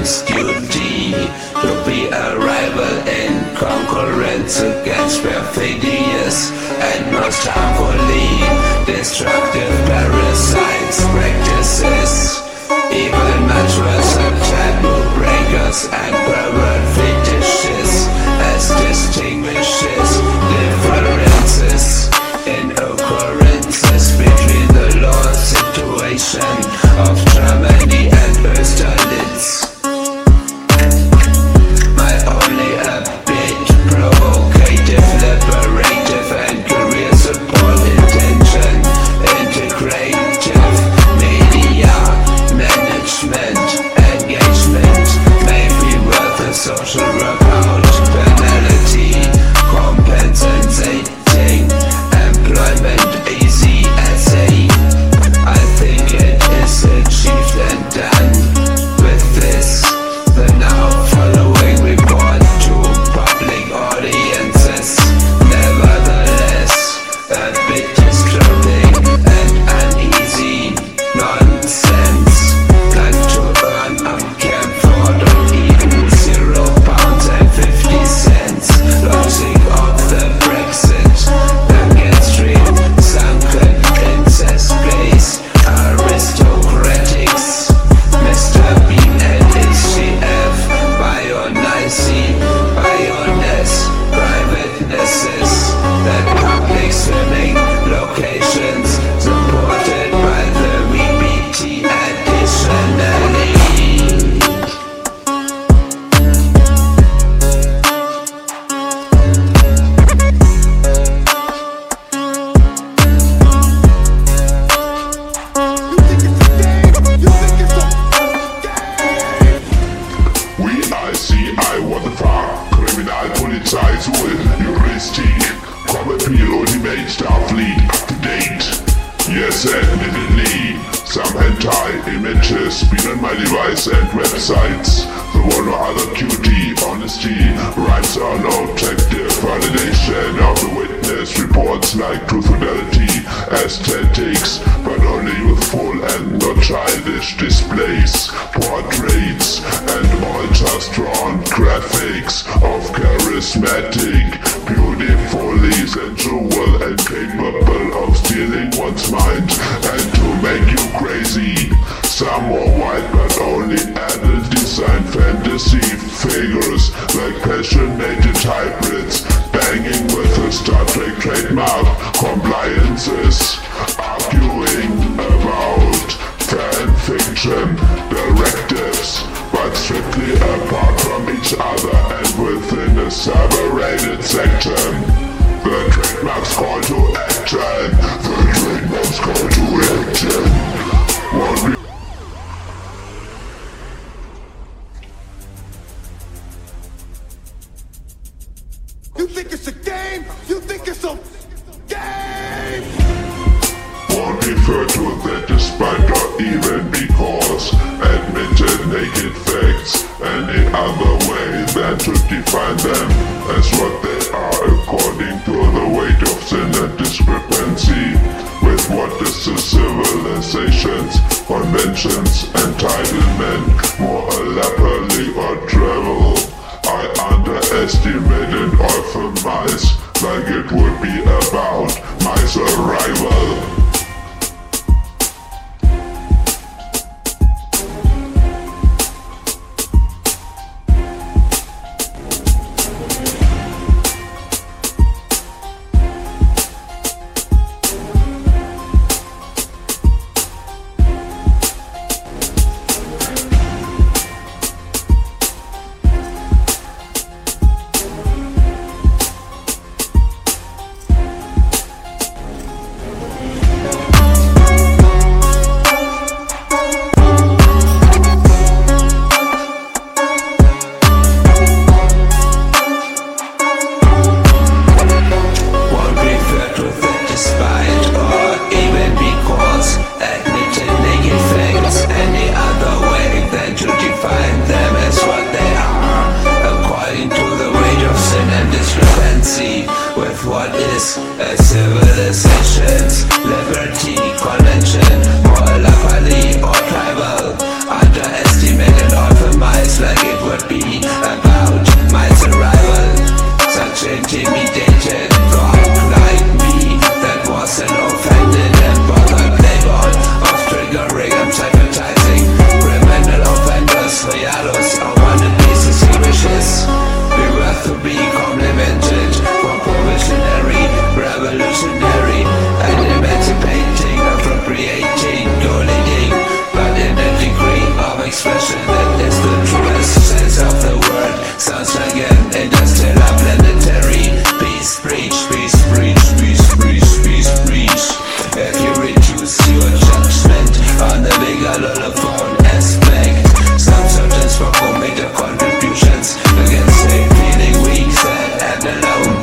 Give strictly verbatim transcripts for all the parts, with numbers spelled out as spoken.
citizens' duty to be a rival in concurrence against perfidious and most harmfully destructive parasites practices. Even much worse are taboo breakers and pervert fetishes as distinguishes differences in occurrences between the law situation of Germany and Austerlitz. My only upbeat, provocative, liberative and career support intention, integrative media management engagement may be worth a social workout penalty compensating employment easy essay. I think it is achieved and done with this. The now following report to public audiences, nevertheless, a bit disturbing and uneasy nonsense. Plan to earn on Camford on E U zero pounds and fifty cents. Logic of the Brexit, Lancastrian sunken incest place, aristocratics, Mister Bean and his C F, Bionicy, Bioness, privatenesses, that public swimming locations supported by the V B T additionally. We I see I what the fuck Kriminalpolizei Suhl, Juristik, Kommepil Ultimate Starfleet up to date. Yes, admittedly, some hentai images been on my device and websites. The one or other cutie, honesty, rights are no objective validation of the witness reports like truth, fidelity, aesthetics, but only with full and not childish displays, portraits, and ultra-strong graphics of charismatic, beautifully sensual and capable of stealing one's mind and to make you crazy. Some more white but only adult design fantasy figures like passionated hybrids banging with a Star Trek trademark compliances, arguing about fan fiction directives, but strictly apart from each other and within a separated section. The trademarks call to action. The trademarks call to action. One be- You think it's a game? You think it's a game? Won't refer to that despite or even because admitted naked facts any other way than to define them as what they are according to the weight of sin and discrepancy with what is the civilization's conventions entitlement more elaborately or travel. I underestimate and euphemize like it would be about my survival. that is the truest sense of the word. Sounds like an interstellar planetary peace preach, peace preach, peace preach, peace preach. If you reduce your judgment on the megalophone aspect, some substance for committed contributions against a feeling weak, sad and alone.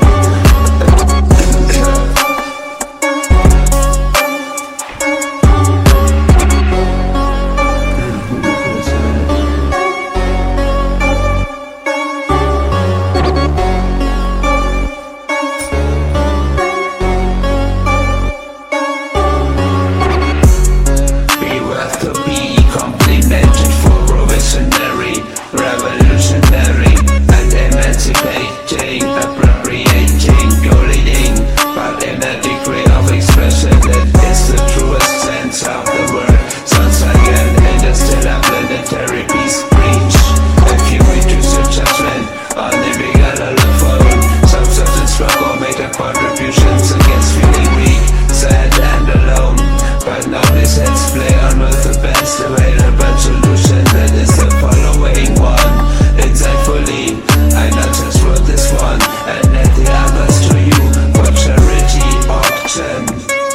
Revolutionary and emancipating, appropriating, co-leading, but in a degree of expression that is the truest sense of the word. Sounds like an interstellar planetary peace preach. If you reduce your judgment on the megalophone, some substance from committed contributions against feeling weak, sad and alone. But now this heads play on with the best available solution, that is the following one. Insightfully, I not just wrote this one and let the others to you for charity auction.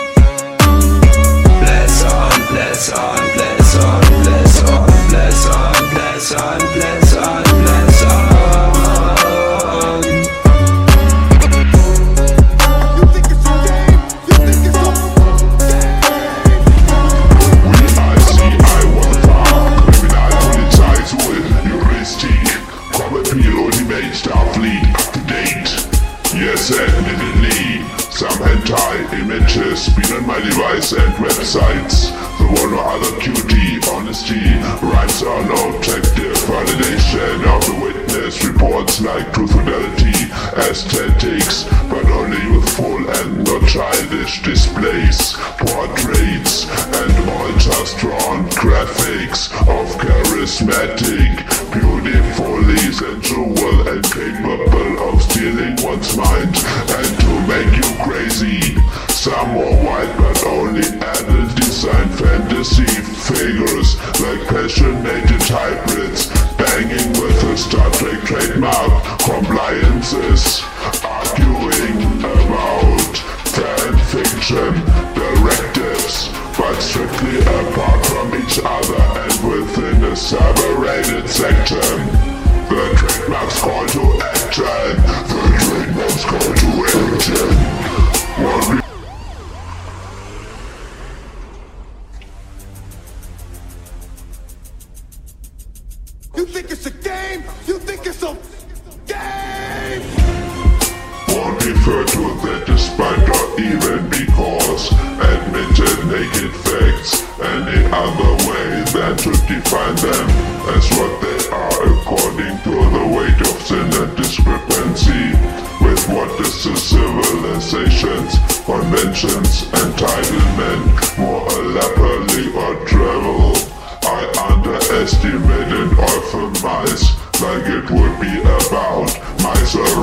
Bless on, bless on, bless on, bless on, bless on, bless on, bless on, bless on. You think it's a game? You think it's a Starfleet up to date. Yes, admittedly, some hentai images been on my device and websites. The one or other cutie, honesty, rights are no objective validation of the witness. Reports like truth, fidelity, aesthetics, but only youthful and not childish displays, portraits, and all just drawn graphics of charismatic, beautifully sensual and capable of stealing one's mind and to make you crazy. Some more white but only adult design fantasy figures like passionated hybrids banging with a Star Trek trademark compliances, arguing about fan fiction directives, but strictly apart from each other and within a separated section. The trademarks call to action. The trademarks call to action. One You think it's a game? You think it's a game? won't refer to that despite or even because admitted naked facts any other way than to define them as what they are according to the weight of sin and discrepancy with what is the civilization's conventions entitlement more elaborately or travel. I underestimate and euphemize like it would be about my surroundings.